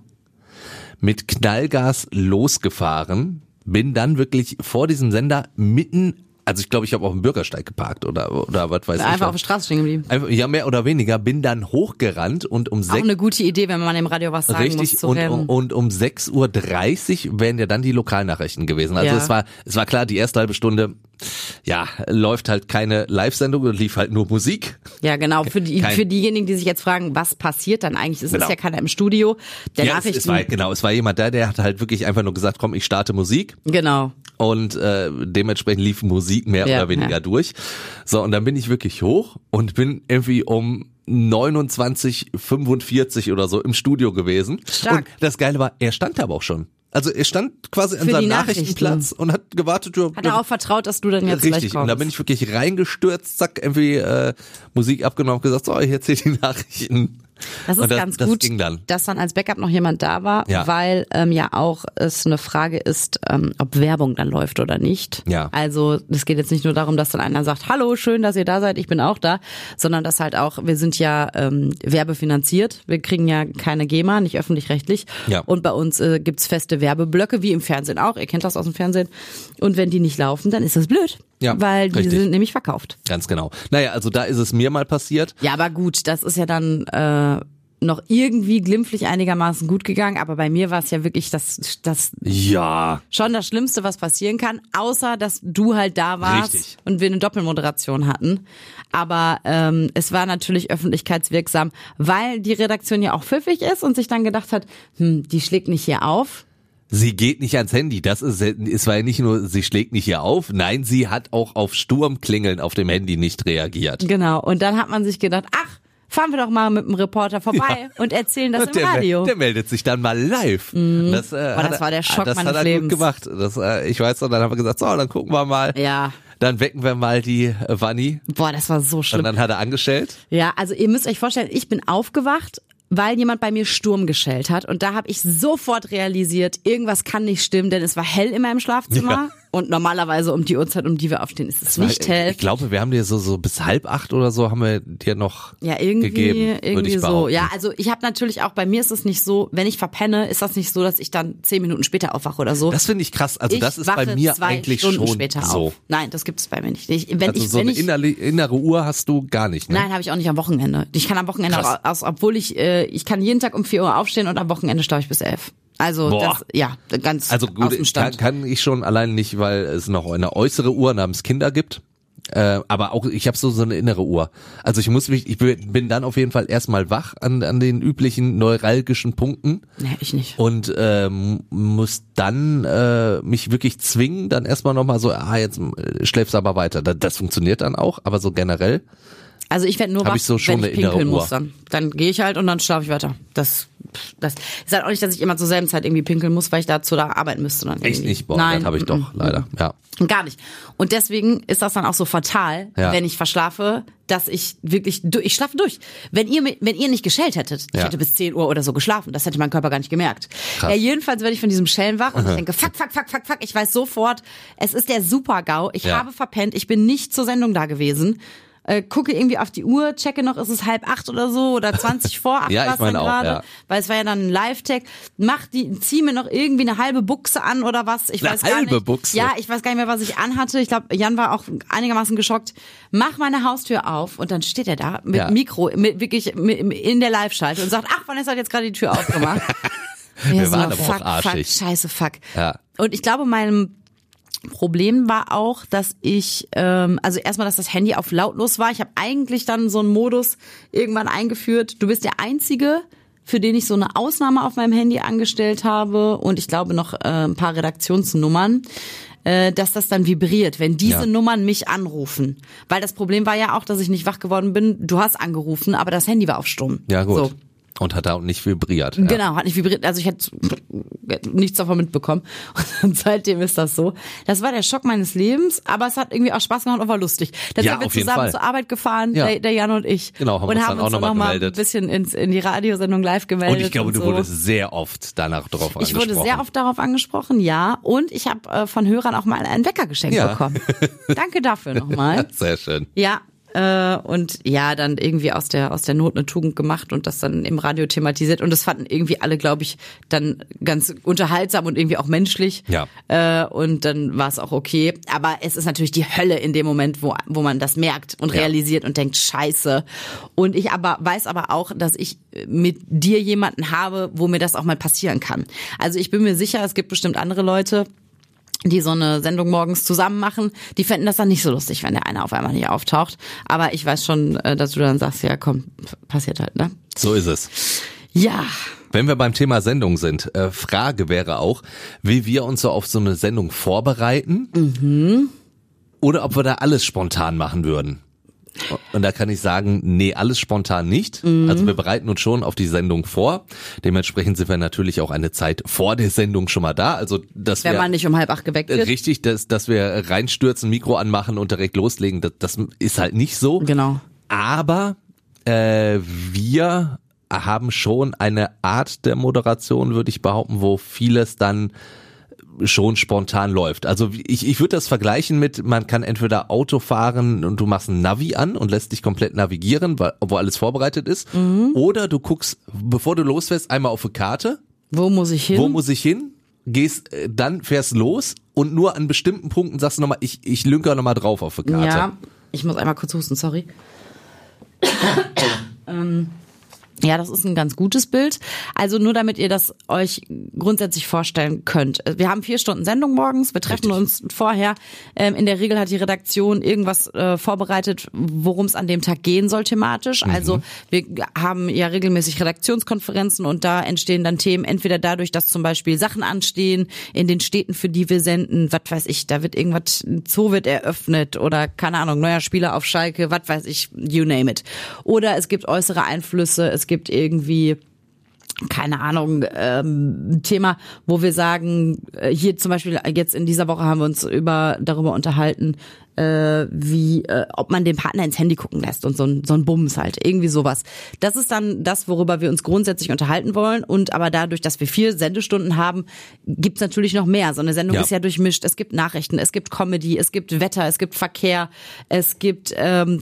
mit Knallgas losgefahren, bin dann wirklich vor diesem Sender mitten, also ich glaube, ich habe auf dem Bürgersteig geparkt oder oder was weiß ich. Einfach auf der Straße stehen geblieben. Einfach, ja, mehr oder weniger, bin dann hochgerannt und um Auch sechs... eine gute Idee, wenn man im Radio was sagen Richtig, muss zu und, rennen. und, und um sechs Uhr dreißig wären ja dann die Lokalnachrichten gewesen. Also Ja. es war es war klar, die erste halbe Stunde, ja, läuft halt keine Live-Sendung und lief halt nur Musik. Ja, genau. Für die Kein- für diejenigen, die sich jetzt fragen, was passiert dann eigentlich? Es Genau. ist ja keiner im Studio. Der ja, es, Nachrichten. es war genau, es war jemand da, der hat halt wirklich einfach nur gesagt, komm, ich starte Musik. Genau. Und äh, dementsprechend lief Musik mehr Ja, oder weniger ja. durch. So, und dann bin ich wirklich hoch und bin irgendwie um neunundzwanzig fünfundvierzig oder so im Studio gewesen. Stark. Und das Geile war, er stand da aber auch schon. Also er stand quasi an Für seinem die Nachrichten. Nachrichtenplatz und hat gewartet. Ja, Hat er auch vertraut, dass du dann jetzt gleich richtig. kommst. Und da bin ich wirklich reingestürzt, zack, irgendwie äh, Musik abgenommen und gesagt, so, ich erzähl die Nachrichten. Das ist und das, ganz das gut, ging dann. dass dann als Backup noch jemand da war, Ja. weil ähm, ja auch es eine Frage ist, ähm, ob Werbung dann läuft oder nicht. Ja. Also es geht jetzt nicht nur darum, dass dann einer sagt, hallo, schön, dass ihr da seid, ich bin auch da, sondern dass halt auch, wir sind ja ähm, werbefinanziert, wir kriegen ja keine GEMA, nicht öffentlich-rechtlich. Ja. Und bei uns äh, gibt's feste Werbeblöcke, wie im Fernsehen auch, ihr kennt das aus dem Fernsehen. Und wenn die nicht laufen, dann ist das blöd, Ja, weil die richtig. sind nämlich verkauft. Ganz genau. Naja, also da ist es mir mal passiert. Ja, aber gut, das ist ja dann äh, noch irgendwie glimpflich einigermaßen gut gegangen, aber bei mir war es ja wirklich das, das Ja. schon das Schlimmste, was passieren kann, außer dass du halt da warst Richtig. und wir eine Doppelmoderation hatten. Aber ähm, es war natürlich öffentlichkeitswirksam, weil die Redaktion ja auch pfiffig ist und sich dann gedacht hat, hm, die schlägt nicht hier auf. Sie geht nicht ans Handy. Das ist, es war ja nicht nur, sie schlägt nicht hier auf. Nein, sie hat auch auf Sturmklingeln auf dem Handy nicht reagiert. Genau. Und dann hat man sich gedacht, ach, fahren wir doch mal mit dem Reporter vorbei Ja. und erzählen das Und im der, Radio. der meldet sich dann mal live. Mhm. Das, äh, Boah, das hat, war der Schock das meines hat er Lebens. gut gemacht. Das, äh, ich weiß noch, dann haben wir gesagt, so, dann gucken wir mal. Ja. Dann wecken wir mal die äh, Vanni. Boah, das war so schlimm. Und dann hat er angestellt. Ja, also ihr müsst euch vorstellen, ich bin aufgewacht, weil jemand bei mir Sturm geschellt hat. Und da habe ich sofort realisiert, irgendwas kann nicht stimmen, denn es war hell in meinem Schlafzimmer. Ja. Und normalerweise um die Uhrzeit, um die wir aufstehen, ist es nicht hell. Ich glaube, wir haben dir so, so bis halb acht oder so haben wir dir noch Ja, irgendwie, gegeben, würde irgendwie ich so. behaupten. Ja, also ich habe natürlich auch, bei mir ist es nicht so, wenn ich verpenne, ist das nicht so, dass ich dann zehn Minuten später aufwache oder so. Das finde ich krass. Also ich das ist wache bei mir zwei eigentlich Stunden schon später so. auf. Nein, das gibt es bei mir nicht. Ich, wenn Also ich, so wenn eine ich, innere, innere Uhr hast du gar nicht, ne? Nein, habe ich auch nicht am Wochenende. Ich kann am Wochenende Krass. auch, aus, obwohl ich, äh, ich kann jeden Tag um vier Uhr aufstehen und am Wochenende schlafe ich bis elf. Also Boah. das, ja, ganz Also aus gut, dem kann, Stand. kann ich schon allein nicht, weil es noch eine äußere Uhr namens Kinder gibt. Äh, aber auch ich habe so so eine innere Uhr. Also ich muss mich, ich bin bin dann auf jeden Fall erstmal wach an an den üblichen neuralgischen Punkten Nee, ich nicht. und ähm, muss dann äh, mich wirklich zwingen, dann erstmal nochmal so, ah, jetzt äh, schläfst du aber weiter. Das, das funktioniert dann auch, aber so generell. Also ich werde nur Hab wach, ich so schon wenn eine ich pinkeln innere Uhr. muss dann. Dann gehe ich halt und dann schlafe ich weiter. Das, das ist halt auch nicht, dass ich immer zur selben Zeit irgendwie pinkeln muss, weil ich dazu da arbeiten müsste. Dann Echt irgendwie. nicht, boah, Nein, das habe ich mm, doch, mm, leider. mm. Ja. Gar nicht. Und deswegen ist das dann auch so fatal, Ja. wenn ich verschlafe, dass ich wirklich, du- ich schlafe durch. Wenn ihr, mit- wenn ihr nicht geschellt hättet, ich Ja. hätte bis zehn Uhr oder so geschlafen, das hätte mein Körper gar nicht gemerkt. Krass. Ja, jedenfalls werde ich von diesem Schellen wach und ich denke, fuck, fuck, fuck, fuck, fuck, ich weiß sofort, es ist der Super-GAU, ich Ja. habe verpennt, ich bin nicht zur Sendung da gewesen. Äh, gucke irgendwie auf die Uhr, checke noch, ist es halb acht oder so oder zwanzig vor acht Ja, ich war's dann meine auch, gerade, ja. weil es war ja dann ein Live-Tag. Mach die, zieh mir noch irgendwie eine halbe Buchse an oder was? Ich Eine weiß gar halbe nicht. Buchse? Ja, ich weiß gar nicht mehr, was ich anhatte. Ich glaube, Jan war auch einigermaßen geschockt. Mach meine Haustür auf und dann steht er da mit Ja. Mikro, mit, wirklich mit, in der Live-Schalte und sagt, ach, Vanessa hat jetzt gerade die Tür aufgemacht. Wir waren so, aber auch fuck, fuck, arschig. scheiße, fuck. Ja. Und ich glaube, meinem Problem war auch, dass ich, ähm, also erstmal, dass das Handy auf lautlos war. Ich habe eigentlich dann so einen Modus irgendwann eingeführt. Du bist der Einzige, für den ich so eine Ausnahme auf meinem Handy angestellt habe und ich glaube noch äh, ein paar Redaktionsnummern, äh, dass das dann vibriert, wenn diese Ja. Nummern mich anrufen. Weil das Problem war ja auch, dass ich nicht wach geworden bin. Du hast angerufen, aber das Handy war auf Stumm. Ja, gut. So. Und hat da auch nicht vibriert. Ja. Genau, hat nicht vibriert. Also ich hätte nichts davon mitbekommen. Und seitdem ist das so. Das war der Schock meines Lebens, aber es hat irgendwie auch Spaß gemacht und war lustig. Dann Ja, sind wir auf jeden zusammen Fall. zur Arbeit gefahren, Ja. der, der Jan und ich. Genau, haben und uns haben dann uns auch noch mal noch mal ein gemeldet. bisschen ins, in die Radiosendung live gemeldet. Und ich glaube, du so. wurdest sehr oft danach drauf Ich angesprochen. wurde sehr oft darauf angesprochen, ja. Und ich habe äh, von Hörern auch mal einen Wecker geschenkt Ja. bekommen. Danke dafür nochmal. Sehr schön. Ja, äh, und ja, dann irgendwie aus der aus der Not eine Tugend gemacht und das dann im Radio thematisiert. Und das fanden irgendwie alle, glaube ich, dann ganz unterhaltsam und irgendwie auch menschlich. Ja. Äh, und dann war es auch okay. Aber es ist natürlich die Hölle in dem Moment, wo wo man das merkt und Ja. realisiert und denkt, scheiße. Und ich aber weiß aber auch, dass ich mit dir jemanden habe, wo mir das auch mal passieren kann. Also ich bin mir sicher, es gibt bestimmt andere Leute, die so eine Sendung morgens zusammen machen, die fänden das dann nicht so lustig, wenn der eine auf einmal nicht auftaucht. Aber ich weiß schon, dass du dann sagst, ja komm, passiert halt, ne? So ist es. Ja. Wenn wir beim Thema Sendung sind, äh, Frage wäre auch, wie wir uns so auf so eine Sendung vorbereiten Mhm. oder ob wir da alles spontan machen würden. Und da kann ich sagen, nee, alles spontan nicht. Mhm. Also wir bereiten uns schon auf die Sendung vor. Dementsprechend sind wir natürlich auch eine Zeit vor der Sendung schon mal da. Also dass Wenn wir man nicht um halb acht geweckt wird. richtig, dass, dass wir reinstürzen, Mikro anmachen und direkt loslegen, das, das ist halt nicht so. Genau. Aber äh, wir haben schon eine Art der Moderation, würde ich behaupten, wo vieles dann schon spontan läuft. Also ich, ich würde das vergleichen mit, man kann entweder Auto fahren und du machst ein Navi an und lässt dich komplett navigieren, weil, wo alles vorbereitet ist, Mhm. oder du guckst, bevor du losfährst, einmal auf eine Karte, Wo muss ich hin? wo muss ich hin, gehst, äh, dann fährst los und nur an bestimmten Punkten sagst du nochmal, ich, ich lünker nochmal drauf auf eine Karte. Ja, ich muss einmal kurz husten, sorry. ähm, ja, das ist ein ganz gutes Bild. Also nur damit ihr das euch grundsätzlich vorstellen könnt. Wir haben vier Stunden Sendung morgens, wir treffen Richtig. uns vorher. Ähm, in der Regel hat die Redaktion irgendwas äh, vorbereitet, worum es an dem Tag gehen soll thematisch. Mhm. Also wir haben ja regelmäßig Redaktionskonferenzen und da entstehen dann Themen, entweder dadurch, dass zum Beispiel Sachen anstehen in den Städten, für die wir senden, was weiß ich, da wird irgendwas, ein Zoo wird eröffnet oder keine Ahnung, neuer Spieler auf Schalke, was weiß ich, you name it. Oder es gibt äußere Einflüsse, es gibt irgendwie keine Ahnung, ähm, ein Thema, wo wir sagen, äh, hier zum Beispiel jetzt in dieser Woche haben wir uns über darüber unterhalten, äh, wie, äh, ob man den Partner ins Handy gucken lässt und so ein, so ein Bums halt, irgendwie sowas. Das ist dann das, worüber wir uns grundsätzlich unterhalten wollen und aber dadurch, dass wir vier Sendestunden haben, gibt's natürlich noch mehr. So eine Sendung Ja. ist ja durchmischt. Es gibt Nachrichten, es gibt Comedy, es gibt Wetter, es gibt Verkehr, es gibt ähm,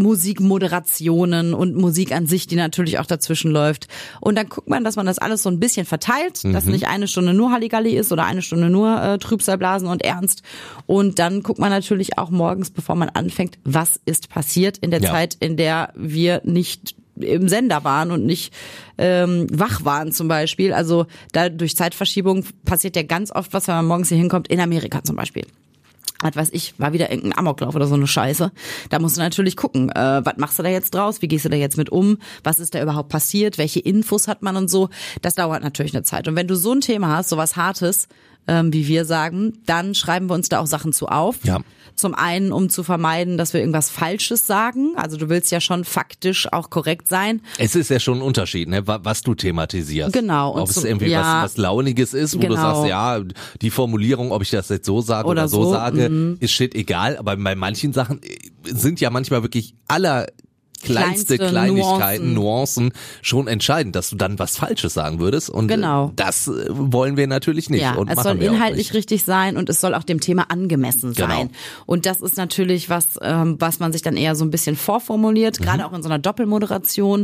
Musikmoderationen und Musik an sich, die natürlich auch dazwischen läuft. Und dann guckt man, dass man das alles so ein bisschen verteilt, dass nicht eine Stunde nur Halligalli ist oder eine Stunde nur äh, Trübsalblasen und Ernst. Und dann guckt man natürlich auch morgens, bevor man anfängt, was ist passiert in der Ja. Zeit, in der wir nicht im Sender waren und nicht ähm, wach waren zum Beispiel. Also da durch Zeitverschiebung passiert ja ganz oft was, wenn man morgens hier hinkommt, in Amerika zum Beispiel. Was weiß ich, war wieder irgendein Amoklauf oder so eine Scheiße. Da musst du natürlich gucken, äh, was machst du da jetzt draus, wie gehst du da jetzt mit um, was ist da überhaupt passiert, welche Infos hat man und so. Das dauert natürlich eine Zeit. Und wenn du so ein Thema hast, sowas Hartes, ähm, wie wir sagen, dann schreiben wir uns da auch Sachen zu auf. Ja. Zum einen, um zu vermeiden, dass wir irgendwas Falsches sagen. Also du willst ja schon faktisch auch korrekt sein. Es ist ja schon ein Unterschied, ne, wa- was du thematisierst. Genau. Und Ob es zum- irgendwie ja. was, was Launiges ist, wo Genau. du sagst, ja, die Formulierung, ob ich das jetzt so sage oder, Oder so, so, sage, mhm. ist shit egal. Aber bei manchen Sachen äh, sind ja manchmal wirklich aller kleinste Kleinste Kleinigkeiten, Nuancen. Nuancen schon entscheidend, dass du dann was Falsches sagen würdest. Und Genau. äh, das äh, wollen wir natürlich nicht. Ja, und es machen soll wir auch inhaltlich nicht. richtig sein und es soll auch dem Thema angemessen sein. Genau. Und das ist natürlich was, ähm, was man sich dann eher so ein bisschen vorformuliert, Mhm. gerade auch in so einer Doppelmoderation,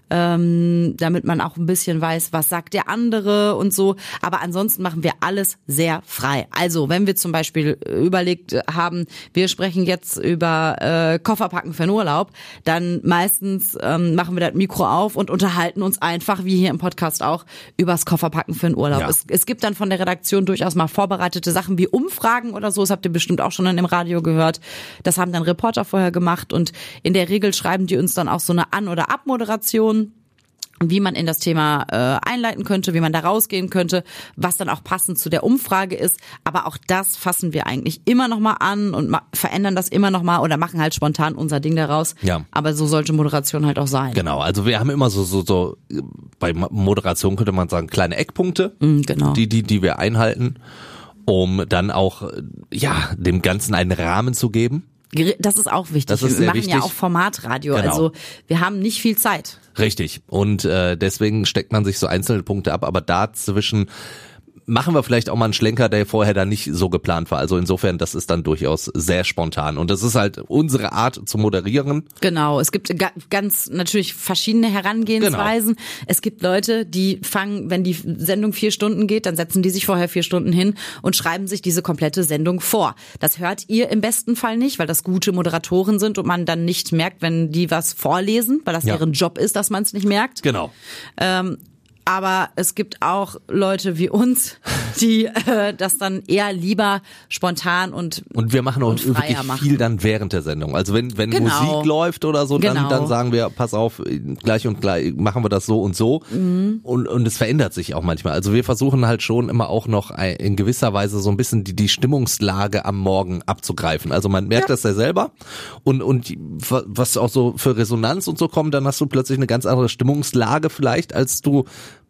ähm, damit man auch ein bisschen weiß, was sagt der andere und so. Aber ansonsten machen wir alles sehr frei. Also wenn wir zum Beispiel überlegt haben, wir sprechen jetzt über äh, Kofferpacken für den Urlaub, dann meistens ähm, machen wir das Mikro auf und unterhalten uns einfach, wie hier im Podcast auch, übers Kofferpacken für den Urlaub. Ja. Es, es gibt dann von der Redaktion durchaus mal vorbereitete Sachen wie Umfragen oder so. Das habt ihr bestimmt auch schon in dem Radio gehört. Das haben dann Reporter vorher gemacht und in der Regel schreiben die uns dann auch so eine An- oder Abmoderation. wie man in das Thema äh, einleiten könnte, wie man da rausgehen könnte, was dann auch passend zu der Umfrage ist. Aber auch das fassen wir eigentlich immer noch mal an und ma- verändern das immer noch mal oder machen halt spontan unser Ding daraus. Ja. Aber so sollte Moderation halt auch sein. Genau, also wir haben immer so, so, so, bei Moderation könnte man sagen, kleine Eckpunkte, Mhm, genau. die, die, die wir einhalten, um dann auch, ja, dem Ganzen einen Rahmen zu geben. Das ist auch wichtig. Das ist wir sehr machen wichtig. ja auch Formatradio, Genau. also wir haben nicht viel Zeit. Richtig. Und äh, deswegen steckt man sich so einzelne Punkte ab, aber dazwischen machen wir vielleicht auch mal einen Schlenker, der vorher dann nicht so geplant war. Also insofern, das ist dann durchaus sehr spontan. Und das ist halt unsere Art zu moderieren. Genau, es gibt ga- ganz natürlich verschiedene Herangehensweisen. Genau. Es gibt Leute, die fangen, wenn die Sendung vier Stunden geht, dann setzen die sich vorher vier Stunden hin und schreiben sich diese komplette Sendung vor. Das hört ihr im besten Fall nicht, weil das gute Moderatoren sind und man dann nicht merkt, wenn die was vorlesen, weil das Ja. deren Job ist, dass man es nicht merkt. Genau. Ähm, aber es gibt auch Leute wie uns, die äh, das dann eher lieber spontan und Und wir machen auch und freier wirklich machen. viel dann während der Sendung. Also wenn wenn Genau. Musik läuft oder so, dann Genau. dann sagen wir, pass auf, gleich und gleich machen wir das so und so. Mhm. Und und es verändert sich auch manchmal. Also wir versuchen halt schon immer auch noch ein- in gewisser Weise so ein bisschen die die Stimmungslage am Morgen abzugreifen. Also man merkt Ja. das ja selber und und die- was auch so für Resonanz und so kommt, dann hast du plötzlich eine ganz andere Stimmungslage vielleicht, als du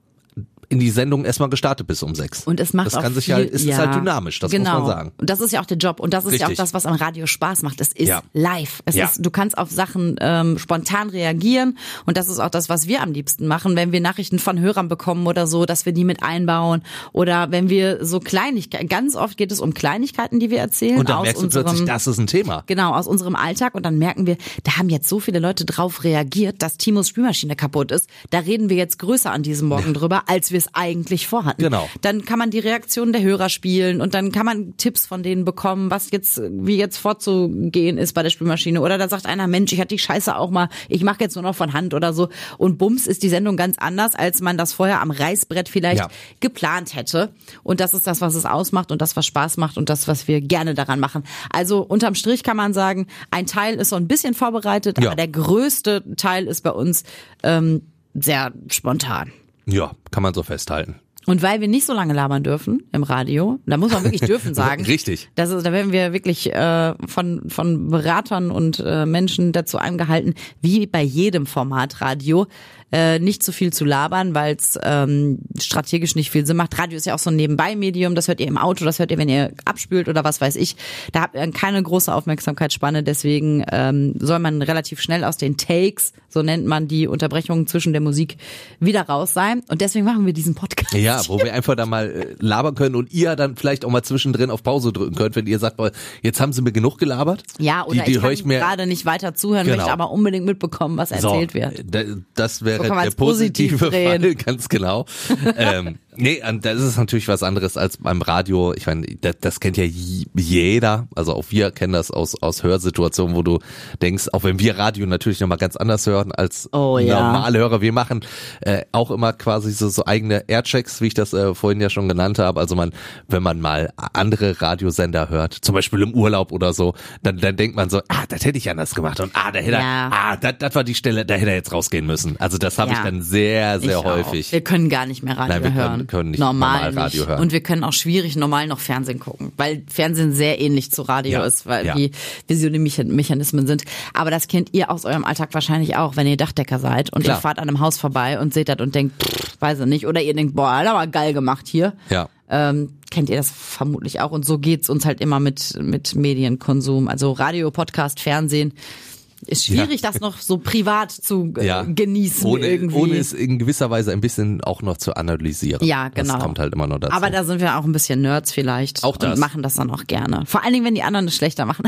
in die Sendung erstmal gestartet bist um sechs. Und es macht das auch kann sich viel, halt, es ja, ist halt dynamisch, das genau. muss man sagen. Und das ist ja auch der Job und das ist ja auch Richtig. das, was am Radio Spaß macht. Es ist Ja. live. Es Ja. ist, du kannst auf Sachen ähm, spontan reagieren und das ist auch das, was wir am liebsten machen, wenn wir Nachrichten von Hörern bekommen oder so, dass wir die mit einbauen oder wenn wir so Kleinigkeiten, ganz oft geht es um Kleinigkeiten, die wir erzählen Und dann aus merkst du unserem plötzlich, das ist ein Thema. Genau, aus unserem Alltag und dann merken wir, da haben jetzt so viele Leute drauf reagiert, dass Timos Spülmaschine kaputt ist. Da reden wir jetzt größer an diesem Morgen drüber, als wir es eigentlich vorhatten. Genau. Dann kann man die Reaktionen der Hörer spielen und dann kann man Tipps von denen bekommen, was jetzt, wie jetzt vorzugehen ist bei der Spülmaschine. Oder da sagt einer, Mensch, ich hatte die Scheiße auch mal, ich mache jetzt nur noch von Hand oder so. Und bums ist die Sendung ganz anders, als man das vorher am Reißbrett vielleicht Ja. geplant hätte. Und das ist das, was es ausmacht und das, was Spaß macht und das, was wir gerne daran machen. Also unterm Strich kann man sagen, ein Teil ist so ein bisschen vorbereitet, Ja. aber der größte Teil ist bei uns ähm, sehr spontan. Ja, kann man so festhalten. Und weil wir nicht so lange labern dürfen im Radio, da muss man wirklich dürfen sagen. Richtig. Das ist, da werden wir wirklich äh, von von Beratern und äh, Menschen dazu angehalten, wie bei jedem Format Radio, äh, nicht zu viel zu labern, weil es ähm, strategisch nicht viel Sinn macht. Radio ist ja auch so ein Nebenbei-Medium, das hört ihr im Auto, das hört ihr, wenn ihr abspült oder was weiß ich. Da habt ihr keine große Aufmerksamkeitsspanne, deswegen ähm, soll man relativ schnell aus den Takes, so nennt man die Unterbrechungen zwischen der Musik, wieder raus sein. Und deswegen machen wir diesen Podcast. Ja, wo wir einfach da mal äh, labern können und ihr dann vielleicht auch mal zwischendrin auf Pause drücken könnt, wenn ihr sagt, boah, jetzt haben sie mir genug gelabert. Ja, oder die, die ich höre kann ich mir gerade nicht weiter zuhören, Genau. möchte aber unbedingt mitbekommen, was erzählt so, wird. da- Das wäre So kann man der es positiv positive drehen. Fall, ganz genau. ähm, nee, und das ist natürlich was anderes als beim Radio. Ich meine, das, das kennt ja j- jeder. Also auch wir kennen das aus aus Hörsituationen, wo du denkst, auch wenn wir Radio natürlich nochmal ganz anders hören als Oh, ja. normale Hörer. Wir machen äh, auch immer quasi so, so eigene Airchecks, wie ich das äh, vorhin ja schon genannt habe. Also man, wenn man mal andere Radiosender hört, zum Beispiel im Urlaub oder so, dann, dann denkt man so, ah, das hätte ich anders gemacht und ah, da hätte Ja. er, ah, das, das war die Stelle, da hätte er jetzt rausgehen müssen. Also das habe Ja. ich dann sehr, sehr Ich häufig. Auch. Wir können gar nicht mehr Radio Nein, wir können- hören. können nicht normal normal Radio nicht. hören. Und wir können auch schwierig normal noch Fernsehen gucken, weil Fernsehen sehr ähnlich zu Radio Ja. ist, weil Ja. wie, wie so die Mechan- Mechanismen sind. Aber das kennt ihr aus eurem Alltag wahrscheinlich auch, wenn ihr Dachdecker seid und Klar. ihr fahrt an einem Haus vorbei und seht das und denkt, pff, weiß ich nicht. Oder ihr denkt, boah, das war geil gemacht hier. Ja. Ähm, kennt ihr das vermutlich auch. Und so geht's uns halt immer mit, mit Medienkonsum. Also Radio, Podcast, Fernsehen. Ist schwierig, das noch so privat zu äh, Ja. genießen Ohne, irgendwie. ohne es in gewisser Weise ein bisschen auch noch zu analysieren. Ja, genau. Das kommt halt immer noch dazu. Aber da sind wir auch ein bisschen Nerds vielleicht. Auch das. Und machen das dann auch gerne. Vor allen Dingen, wenn die anderen es schlechter machen.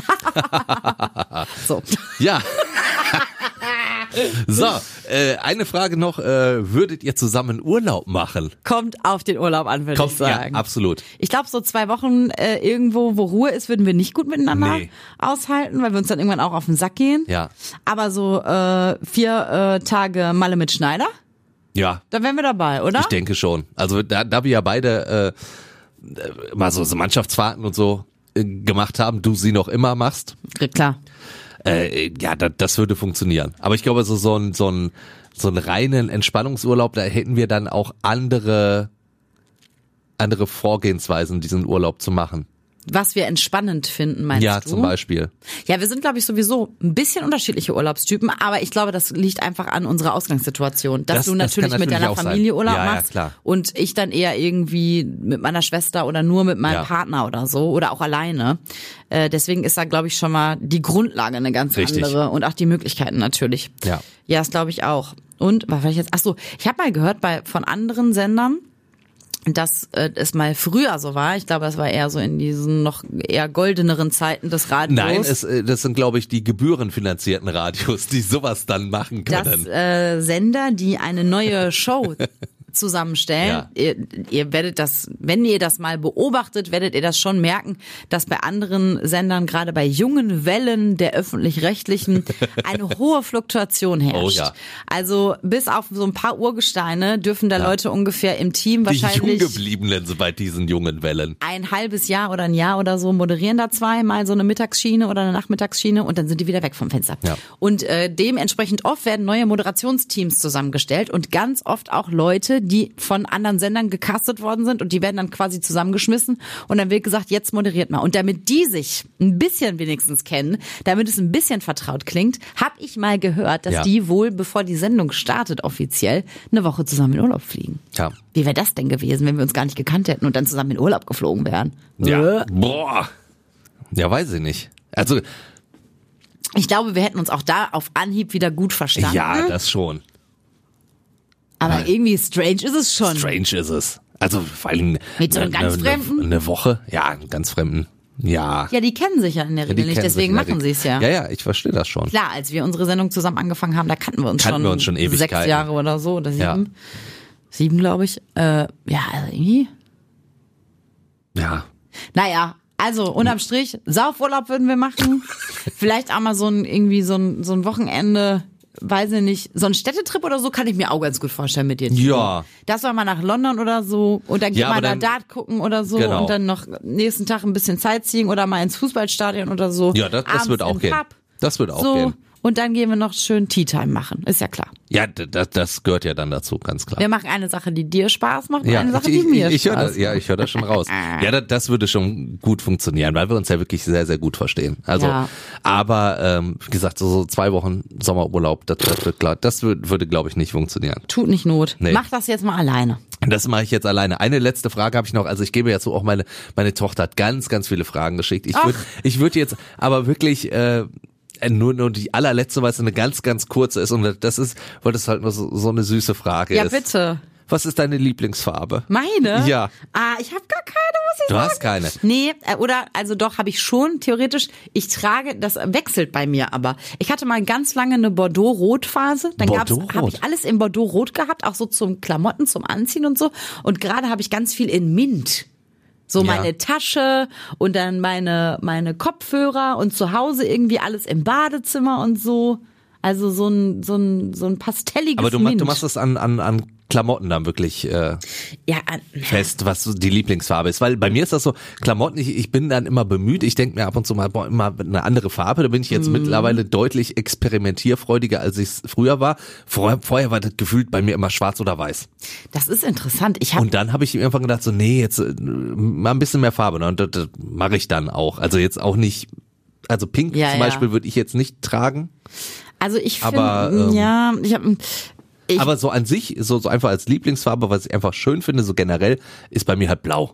So. ja. So, äh, eine Frage noch, äh, würdet ihr zusammen Urlaub machen? Kommt auf den Urlaub an, würde ich Kommt, ja, sagen. absolut. Ich glaube, so zwei Wochen äh, irgendwo, wo Ruhe ist, würden wir nicht gut miteinander Nee. aushalten, weil wir uns dann irgendwann auch auf den Sack gehen. Ja. Aber so äh, vier äh, Tage Malle mit Schneider, Ja, da wären wir dabei, oder? ich denke schon. Also da, da wir ja beide äh, äh, mal so, so Mannschaftsfahrten und so äh, gemacht haben, du sie noch immer machst, Klar. äh, ja, da, das würde funktionieren. Aber ich glaube, so, so ein, so ein so einen reinen Entspannungsurlaub, da hätten wir dann auch andere, andere Vorgehensweisen, diesen Urlaub zu machen. Was wir entspannend finden, meinst Ja, du? zum Beispiel. Ja, wir sind, glaube ich, sowieso ein bisschen unterschiedliche Urlaubstypen, aber ich glaube, das liegt einfach an unserer Ausgangssituation. Dass Das- du das kann natürlich mit natürlich deiner auch sein. Familie Urlaub Ja, ja, machst klar. und ich dann eher irgendwie mit meiner Schwester oder nur mit meinem Ja. Partner oder so oder auch alleine. Äh, deswegen ist da, glaube ich, schon mal die Grundlage eine ganz Richtig. andere und auch die Möglichkeiten natürlich. Ja. Ja, das glaube ich auch. Und, was war ich jetzt? Ach so, ich habe mal gehört bei von anderen Sendern, dass äh, es mal früher so war. Ich glaube, es war eher so in diesen noch eher goldeneren Zeiten des Radios. Nein, es, äh, das sind, glaube ich, die gebührenfinanzierten Radios, die sowas dann machen dass können. äh, Sender, die eine neue Show zusammenstellen. Ja. Ihr, ihr werdet das, wenn ihr das mal beobachtet, werdet ihr das schon merken, dass bei anderen Sendern, gerade bei jungen Wellen der Öffentlich-Rechtlichen, eine hohe Fluktuation herrscht. Oh ja. Also bis auf so ein paar Urgesteine dürfen da Ja. Leute ungefähr im Team Die wahrscheinlich Junggebliebenen sind bei diesen jungen Wellen. ein halbes Jahr oder ein Jahr oder so moderieren da zwei, mal so eine Mittagsschiene oder eine Nachmittagsschiene und dann sind die wieder weg vom Fenster. Ja. Und äh, dementsprechend oft werden neue Moderationsteams zusammengestellt und ganz oft auch Leute, die von anderen Sendern gecastet worden sind und die werden dann quasi zusammengeschmissen und dann wird gesagt, jetzt moderiert mal. Und damit die sich ein bisschen wenigstens kennen, damit es ein bisschen vertraut klingt, habe ich mal gehört, dass Ja. die wohl, bevor die Sendung startet offiziell, eine Woche zusammen in Urlaub fliegen. Ja. Wie wäre das denn gewesen, wenn wir uns gar nicht gekannt hätten und dann zusammen in Urlaub geflogen wären? Ja. Äh. Boah. Ja, weiß ich nicht. Also, Ich glaube, wir hätten uns auch da auf Anhieb wieder gut verstanden. ja, das schon. aber irgendwie strange ist es schon. Strange ist es. Also, vor allem. Mit so einem eine- ganz eine- Fremden? Eine Woche? Ja, einen ganz Fremden. Ja. Ja, die kennen sich ja in der Die Regel nicht, kennen deswegen sich in der machen sie es ja. Ja, ja, ich verstehe das schon. Klar, als wir unsere Sendung zusammen angefangen haben, da kannten wir uns Kannten schon, wir uns schon sechs Ewigkeiten. Jahre oder so oder sieben. Ja. Sieben, glaube ich. Äh, ja, also irgendwie. Ja. Naja, also unterm Strich, Saufurlaub würden wir machen. Vielleicht auch mal so ein, irgendwie so ein, so ein Wochenende, weiß ich nicht, so ein Städtetrip oder so kann ich mir auch ganz gut vorstellen mit dir. Timo. Ja. Das war mal nach London oder so und dann geht Ja, mal aber da dann- Dart gucken oder so Genau. und dann noch nächsten Tag ein bisschen Sightseeing oder mal ins Fußballstadion oder so. Ja, das, das Abends wird auch im gehen. Pub. Das wird auch So, gehen. und dann gehen wir noch schön Tea Time machen, ist ja klar. Ja, d- das, das gehört ja dann dazu, ganz klar. Wir machen eine Sache, die dir Spaß macht und Ja, eine Sache, ich, die mir ich, ich höre Spaß das, ja, ich höre das schon raus. Ja, das, das würde schon gut funktionieren, weil wir uns ja wirklich sehr, sehr gut verstehen. Also, Ja. aber ähm, wie gesagt, so, so zwei Wochen Sommerurlaub, das, das wird klar, das würde, würde glaube ich nicht funktionieren. Tut nicht Not. Nee. Mach das jetzt mal alleine. Das mache ich jetzt alleine. Eine letzte Frage habe ich noch. Also ich gebe jetzt so auch meine meine Tochter hat ganz ganz viele Fragen geschickt. Ich würde ich würde jetzt aber wirklich äh, nur nur die allerletzte, weil es eine ganz ganz kurze ist und das ist, weil das halt nur so, so eine süße Frage Ja, ist. bitte. Was ist deine Lieblingsfarbe? Meine? Ja. Ah, ich habe gar keine, muss ich Du sagen. hast keine. Nee, äh, oder, also doch, habe ich schon, theoretisch. Ich trage, das wechselt bei mir aber. Ich hatte mal ganz lange eine Bordeaux-Rot-Phase. Dann gab's, Bordeaux-Rot? habe ich alles in Bordeaux-Rot gehabt, auch so zum Klamotten, zum Anziehen und so. Und gerade habe ich ganz viel in Mint. So Ja. meine Tasche und dann meine, meine Kopfhörer und zu Hause irgendwie alles im Badezimmer und so. Also so ein, so ein, so ein pastelliges Aber du, ma- Mint. du machst es an an an Klamotten dann wirklich äh, ja, an- fest, was so die Lieblingsfarbe ist. Weil bei mir ist das so, Klamotten, ich, ich bin dann immer bemüht, ich denke mir ab und zu mal, boah, immer eine andere Farbe, da bin ich jetzt Mhm. mittlerweile deutlich experimentierfreudiger, als ich es früher war. Vorher, vorher war das gefühlt bei mir immer schwarz oder weiß. das ist interessant. Ich habe Und dann habe ich irgendwann gedacht, so nee, jetzt äh, mal ein bisschen mehr Farbe. Ne? Und das, das mache ich dann auch. Also jetzt auch nicht, also Pink Ja, zum ja. Beispiel würde ich jetzt nicht tragen. Also ich Aber, finde, ähm, ja, ich habe Ich- Aber so an sich, so, so einfach als Lieblingsfarbe, was ich einfach schön finde, so generell, ist bei mir halt blau.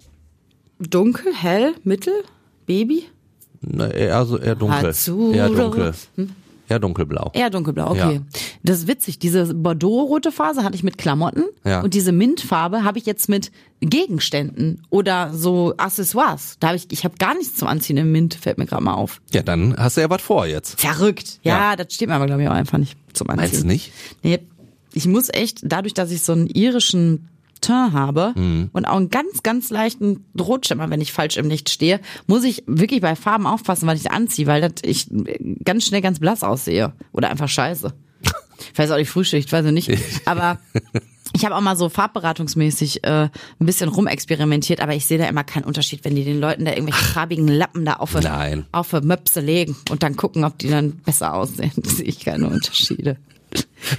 dunkel, hell, mittel, Baby, Na, eher, so, eher dunkel. Azzurro. Eher dunkel. Eher dunkelblau. eher dunkelblau. Okay, Ja. das ist witzig. Diese Bordeaux-rote Phase hatte ich mit Klamotten Ja. und diese Mintfarbe habe ich jetzt mit Gegenständen oder so Accessoires. Da habe ich, ich habe gar nichts zum Anziehen im Mint. Fällt mir gerade mal auf. Ja, dann hast du ja was vor jetzt. Verrückt. Ja, Ja. das steht mir aber glaube ich auch einfach nicht zum Anziehen. Meinst du nicht? Nee, ich muss echt, dadurch, dass ich so einen irischen Teint habe Mhm. und auch einen ganz, ganz leichten Rotschimmer, wenn ich falsch im Licht stehe, muss ich wirklich bei Farben aufpassen, was ich anziehe, weil das ich ganz schnell ganz blass aussehe. Oder einfach scheiße. Ich weiß auch nicht, Frühschicht, weiß ich nicht. Aber ich habe auch mal so farbberatungsmäßig äh, ein bisschen rumexperimentiert, aber ich sehe da immer keinen Unterschied, wenn die den Leuten da irgendwelche farbigen Lappen da auf, Nein. auf Möpse legen und dann gucken, ob die dann besser aussehen. Da sehe ich keine Unterschiede.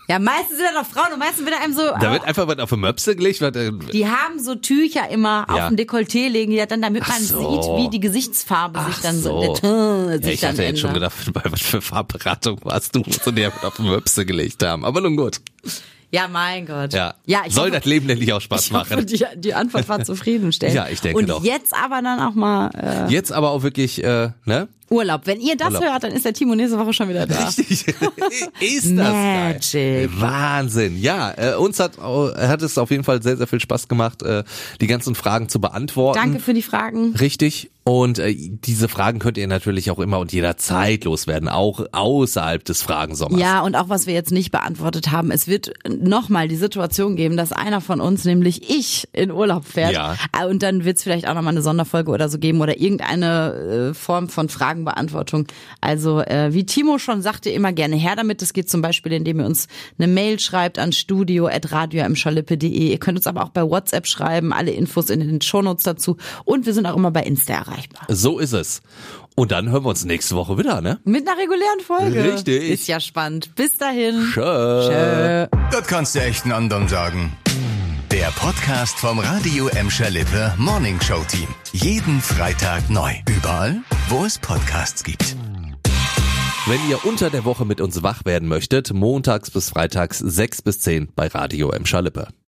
Ja, meistens sind da doch Frauen und meistens wird einem so... Da wird einfach was auf die Möpse gelegt. Was, äh, die haben so Tücher immer Ja. auf dem Dekolleté legen, die dann, damit Ach man so. sieht, wie die Gesichtsfarbe sich Ach dann so, so. der Teint ja, sich ich dann hatte jetzt schon ändert. gedacht, bei was für Farbberatung warst du, so der auf die Möpse gelegt haben. Aber nun gut. Ja, mein Gott. Ja. ja ich Soll hoffe, das Leben endlich auch Spaß ich hoffe, machen. die, die Antwort war zufriedenstellend. Ja, ich denke und doch. jetzt aber dann auch mal äh, Jetzt aber auch wirklich, äh, ne? Urlaub. Wenn ihr das Urlaub. hört, dann ist der Timo nächste Woche schon wieder da. Richtig. Ist das Magic. geil. Wahnsinn. Ja, äh, uns hat, äh, hat es auf jeden Fall sehr, sehr viel Spaß gemacht, äh, die ganzen Fragen zu beantworten. Danke für die Fragen. Richtig. Und äh, diese Fragen könnt ihr natürlich auch immer und jederzeit loswerden, auch außerhalb des Fragensommers. Ja, und auch was wir jetzt nicht beantwortet haben, es wird nochmal die Situation geben, dass einer von uns, nämlich ich, in Urlaub fährt. Ja. Und dann wird es vielleicht auch nochmal eine Sonderfolge oder so geben oder irgendeine äh, Form von Fragenbeantwortung. Also äh, wie Timo schon sagte, immer gerne her damit. Das geht zum Beispiel, indem ihr uns eine Mail schreibt an studio at radio am schalippe punkt de. Ihr könnt uns aber auch bei WhatsApp schreiben, alle Infos in den Shownotes dazu. Und wir sind auch immer bei Insta erreichbar. So ist es. Und dann hören wir uns nächste Woche wieder, ne? Mit einer regulären Folge. Richtig. Ist ja spannend. Bis dahin. Tschö. Tschö. Das kannst du echt einen anderen sagen. Der Podcast vom Radio Emscher Lippe Morning Show Team. Jeden Freitag neu. Überall, wo es Podcasts gibt. Wenn ihr unter der Woche mit uns wach werden möchtet, montags bis freitags sechs bis zehn bei Radio Emscher Lippe.